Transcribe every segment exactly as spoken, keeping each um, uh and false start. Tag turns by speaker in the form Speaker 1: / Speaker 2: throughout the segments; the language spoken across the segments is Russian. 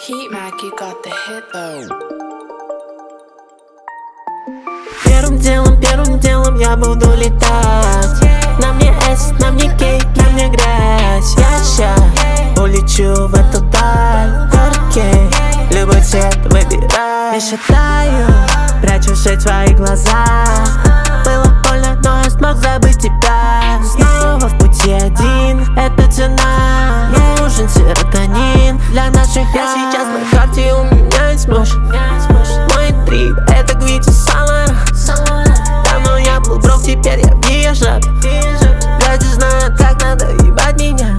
Speaker 1: Heat Mac, you got the hit though.
Speaker 2: Первым делом, первым делом я буду летать. На мне S, на мне K, на мне грязь. Я ща улечу в эту даль. Окей, любой цвет выбирай. Я шатаю, прячусь в твои глаза. Было больно, но я смог забыть тебя. Снова в пути один, это цена. Нужен серотонин для наших ран. Я сейчас на карте, у меня есть motion. Мой трип, это Гвичи Самара. Давно я был брок, теперь я въезжаю. Люди знают, как надо ебать меня.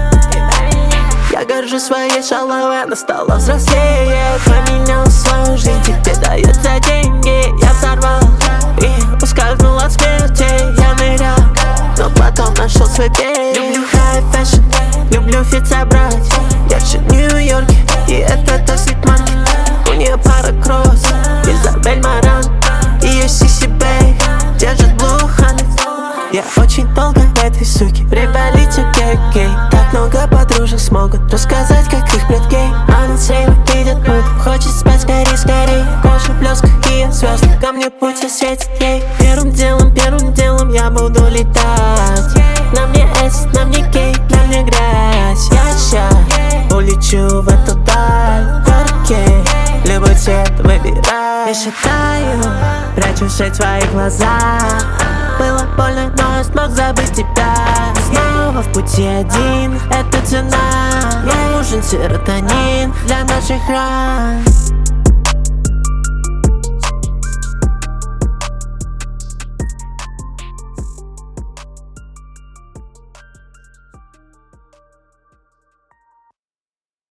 Speaker 2: Я горжусь своей шалавой, она стала взрослее. Поменял свою жизнь, теперь дается деньги. Я взорвал и ускользнул от смерти. Я нырял, но потом нашел свой берег. Люблю high fashion, люблю фит собрать. Я в Нью-Йорке, и это токсик маркет. У нее пара кросс, Изабель Маран. Ее сиси бэй держит Blue Honey. Я очень долго в этой суке. Приболите гей-гей. Так много подружек смогут рассказать, как их брат гей. Она сейва видит муд, хочет спать скорей, скорей. Кожа блеск и звезды, ко мне путь осветит ей. Первым делом, первым делом я буду летать. На мне S, на мне K, на мне грязь. Я ща улечу в эту даль. Окей, любой цвет выбирай. Я шатаю, прячусь в твои глаза. Было больно, но я смог забыть тебя. Снова в пути один, это цена. Нужен серотонин для наших ран.